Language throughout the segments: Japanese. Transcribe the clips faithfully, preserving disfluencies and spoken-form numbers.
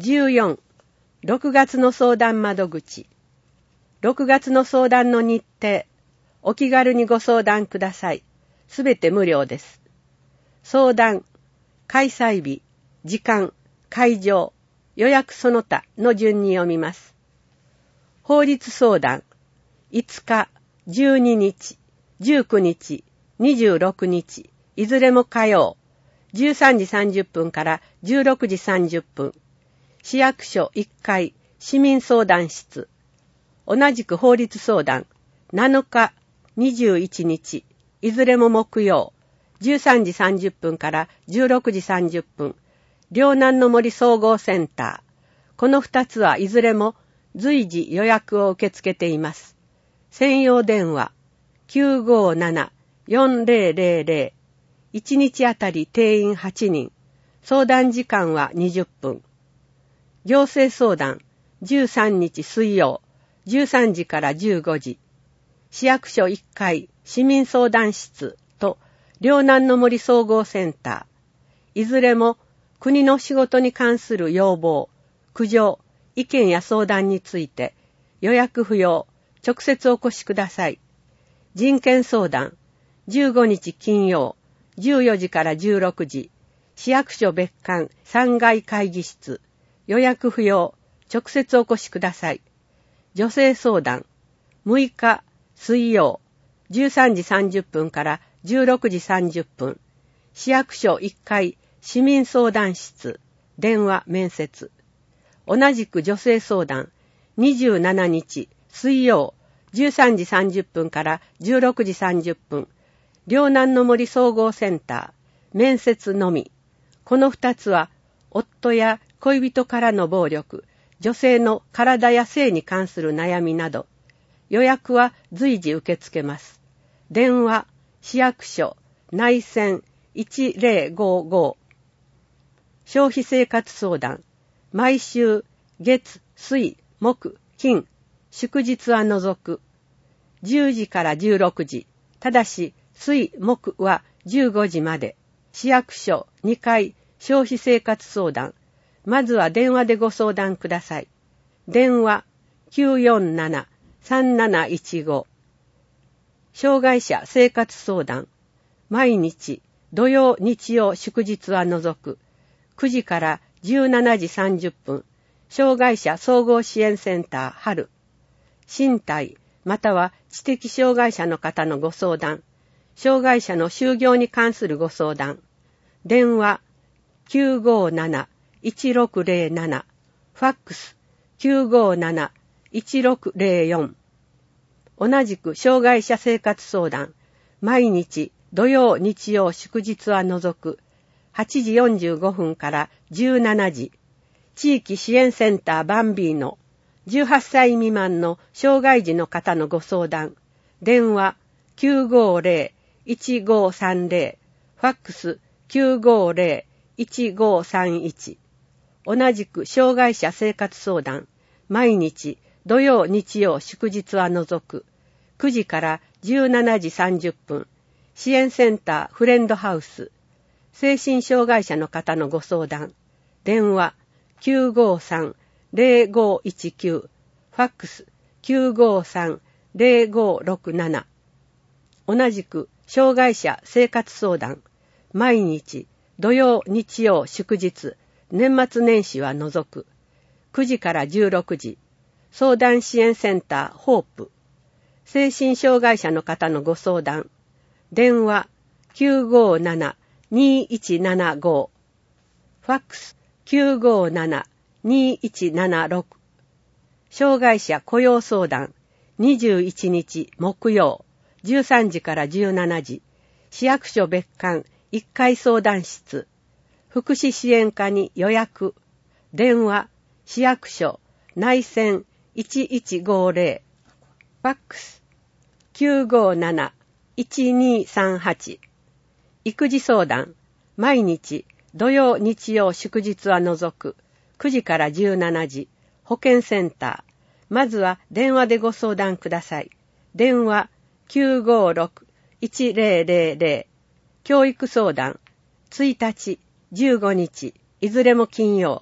じゅうよん、ろくがつの相談窓口。ろくがつの相談の日程、お気軽にご相談ください。すべて無料です。相談、開催日、時間、会場、予約その他の順に読みます。法律相談、いつか、じゅうににち、じゅうくにち、にじゅうろくにち、いずれも火曜、じゅうさんじさんじゅっぷんからじゅうろくじさんじゅっぷん、市役所いっかい、市民相談室。同じく法律相談、なのか、にじゅういちにち、いずれも木曜、じゅうさんじさんじゅっぷんからじゅうろくじさんじゅっぷん、両南の森総合センター。この二つはいずれも随時予約を受け付けています。専用電話、きゅうごなな、よんぜろぜろぜろ。いちにちあたり定員はちにん。相談時間はにじゅっぷん。行政相談、じゅうさんにち水曜、じゅうさんじからじゅうごじ。市役所いっかい、市民相談室と両南の森総合センター。いずれも国の仕事に関する要望、苦情、意見や相談について予約不要、直接お越しください。人権相談、じゅうごにち金曜、じゅうよじからじゅうろくじ、市役所別館さんがい会議室、予約不要、直接お越しください。女性相談、むいか水曜、じゅうさんじさんじゅっぷんからじゅうろくじさんじゅっぷん、市役所いっかい市民相談室、電話面接。同じく女性相談、にじゅうしちにち水曜、じゅうさんじさんじゅっぷんからじゅうろくじさんじゅっぷん、両南の森総合センター、面接のみ。この二つは、夫や恋人からの暴力、女性の体や性に関する悩みなど、予約は随時受け付けます。電話、市役所、内線いちぜろごご。消費生活相談、毎週、月、水、木、金、祝日は除く。じゅうじからじゅうろくじ、ただし、水、木はじゅうごじまで。市役所にかい消費生活相談。まずは電話でご相談ください。電話きゅうよんなな、さんなないちご。障害者生活相談。毎日、土曜、日曜、祝日は除く。くじからじゅうしちじさんじゅっぷん。障害者総合支援センター春。身体または知的障害者の方のご相談。障害者の就業に関するご相談。電話きゅうごなな、いちろくぜろなな。ファックスきゅうごなな、いちろくぜろよん。同じく障害者生活相談。毎日土曜、日曜、祝日は除く。はちじよんじゅうごふんからじゅうしちじ。地域支援センターバンビーノ。じゅうはっさい未満の障害児の方のご相談。電話きゅうごぜろ、いちごさんぜろ。ファックスきゅうごぜろ、いちごさんいち。同じく障害者生活相談。毎日土曜、日曜、祝日は除く。くじからじゅうしちじさんじゅっぷん。支援センターフレンドハウス。精神障害者の方のご相談。電話きゅうごさん、ぜろごいちきゅう。ファックスきゅうごさん、ぜろごろくなな。同じく障害者生活相談。毎日土曜、日曜、祝日、年末年始は除く。くじからじゅうろくじ。相談支援センターホープ。精神障害者の方のご相談。電話きゅうごなな、にいちななご。ファックスきゅうごなな、にいちななろく。障害者雇用相談。にじゅういちにち木曜、じゅうさんじからじゅうしちじ。市役所別館いっかい相談室。福祉支援課に予約。電話市役所内線いちいちごぜろ。ファックスきゅうごなな、いちにさんはち。育児相談。毎日土曜、日曜、祝日は除く。くじからじゅうしちじ。保健センター。まずは電話でご相談ください。電話きゅうごろく、いちぜろぜろぜろ。教育相談。ついたち、じゅうごにち、いずれも金曜。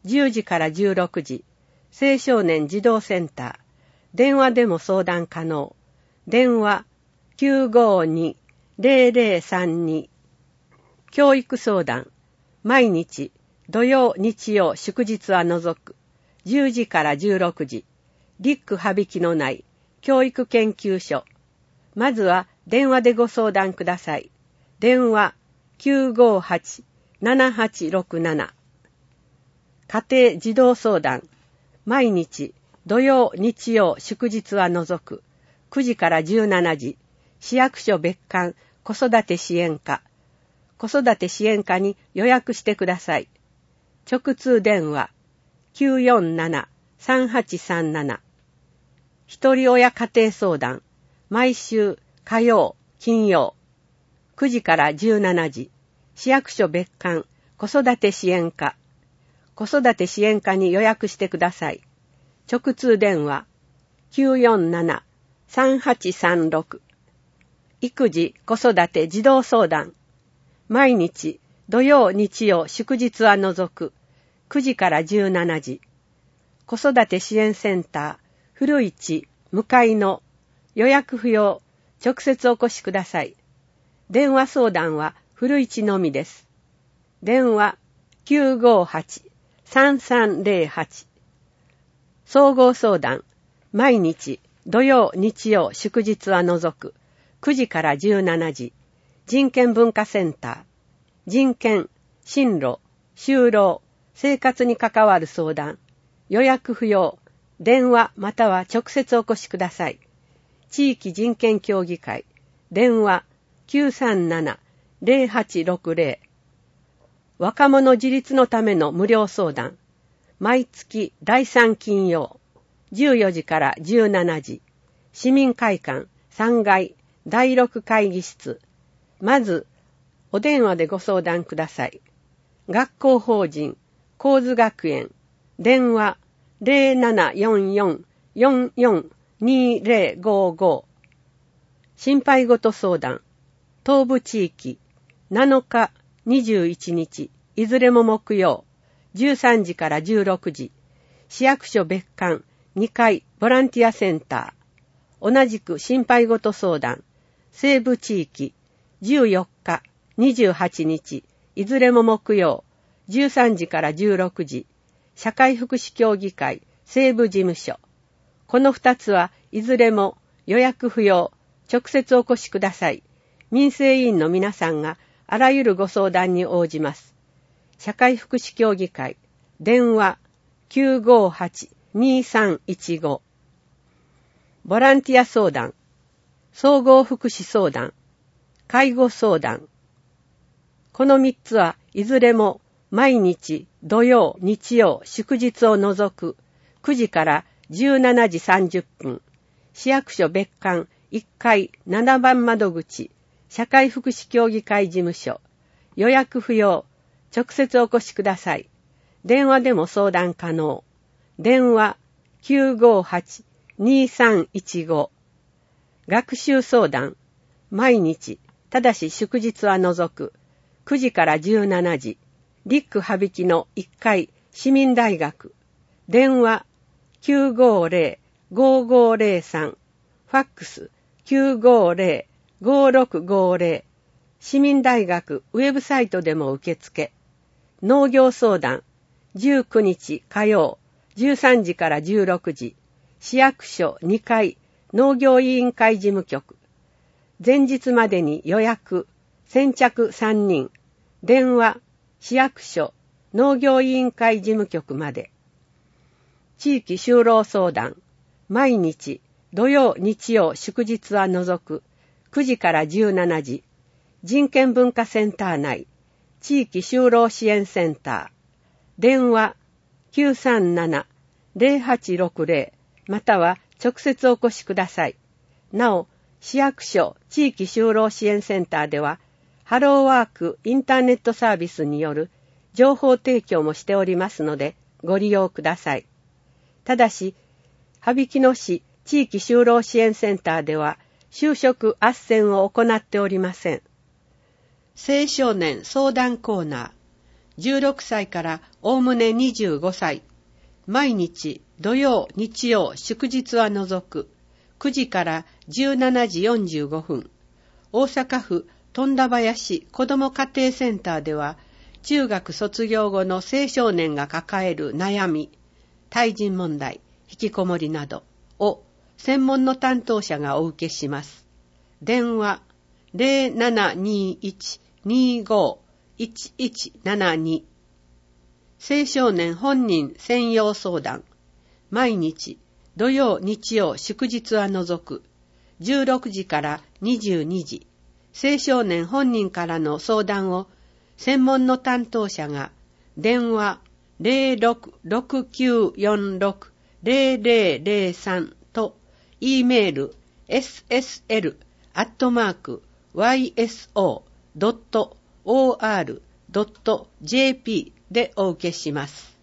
じゅうじからじゅうろくじ、青少年児童センター、電話でも相談可能。電話 きゅうごに ゼロゼロさんに。教育相談、毎日、土曜、日曜、祝日は除く、じゅうじからじゅうろくじ、リック羽引きのない教育研究所。まずは電話でご相談ください。電話 きゅうごはち ななはちろくなな。家庭児童相談、毎日、土曜、日曜、祝日は除く、くじからじゅうしちじ、市役所別館子育て支援課。子育て支援課に予約してください。直通電話 きゅうよんなな さんはちさんなな。一人親家庭相談、毎週火曜、金曜、くじからじゅうしちじ、市役所別館子育て支援課。子育て支援課に予約してください。直通電話 きゅうよんなな さんはちさんろく。育児子育て児童相談、毎日土曜日曜祝日は除く、くじからじゅうしちじ、子育て支援センター古市向かいの。予約不要、直接お越しください。電話相談は古市のみです。電話 きゅうごはち さんさんゼロはち。総合相談、毎日土曜日曜祝日は除く、くじからじゅうしちじ、人権文化センター、人権、進路、就労、生活に関わる相談、予約不要、電話または直接お越しください。地域人権協議会、電話 きゅうさんなな ゼロはちろくゼロ。若者自立のための無料相談、毎月だいさん金曜、じゅうよじからじゅうしちじ、市民会館さんがいだいろく会議室。まず、お電話でご相談ください。学校法人、高津学園、電話 ゼロななよんよん よんよん にゼロごご。心配事相談、東部地域、なのか、にじゅういちにち、いずれも木曜、じゅうさんじからじゅうろくじ、市役所別館にかいボランティアセンター。同じく心配事相談、西部地域、じゅうよっか、にじゅうはちにち、いずれも木曜、じゅうさんじからじゅうろくじ、社会福祉協議会西部事務所。この二つはいずれも予約不要、直接お越しください。民生委員の皆さんがあらゆるご相談に応じます。社会福祉協議会、電話 きゅうごはち にさんいちご。ボランティア相談、総合福祉相談、介護相談。この三つはいずれも毎日土曜、日曜、祝日を除くくじからじゅうしちじさんじゅっぷん、市役所別館いっかいななばん窓口、社会福祉協議会事務所。予約不要、直接お越しください。電話でも相談可能。電話 きゅうごはち にさんいちご。学習相談、毎日、ただし祝日は除く、くじからじゅうしちじ、リック羽引のいっかい市民大学。電話 きゅうごゼロ ごごゼロさん。ファックス きゅうごゼロ ごろくごゼロ。市民大学ウェブサイトでも受付。農業相談、じゅうくにち火曜、じゅうさんじからじゅうろくじ、市役所にかい農業委員会事務局。前日までに予約、先着さんにん。電話、市役所、農業委員会事務局まで。地域就労相談、毎日、土曜、日曜、祝日は除く、くじからじゅうしちじ、人権文化センター内、地域就労支援センター。電話、きゅうさんなな ゼロはちろくゼロ、または直接お越しください。なお、市役所地域就労支援センターでは、ハローワークインターネットサービスによる情報提供もしておりますので、ご利用ください。ただし、羽曳野市地域就労支援センターでは、就職斡旋を行っておりません。青少年相談コーナー、 じゅうろくさいからおおむねにじゅうごさい。毎日土曜、日曜、祝日は除くくじからじゅうしちじよんじゅうごふん。大阪府富田林子ども家庭センターでは、中学卒業後の青少年が抱える悩み、対人問題、引きこもりなどを専門の担当者がお受けします。電話 ゼロななにいち にご いちいちななに。青少年本人専用相談。毎日土曜、日曜、祝日は除くじゅうろくじからにじゅうにじ。青少年本人からの相談を専門の担当者が電話 ゼロろくろくきゅうよんろく ゼロゼロゼロさん と E メール エスエスエル アットマーク ワイエスオー ドット オーアール ドット ジェーピー でお受けします。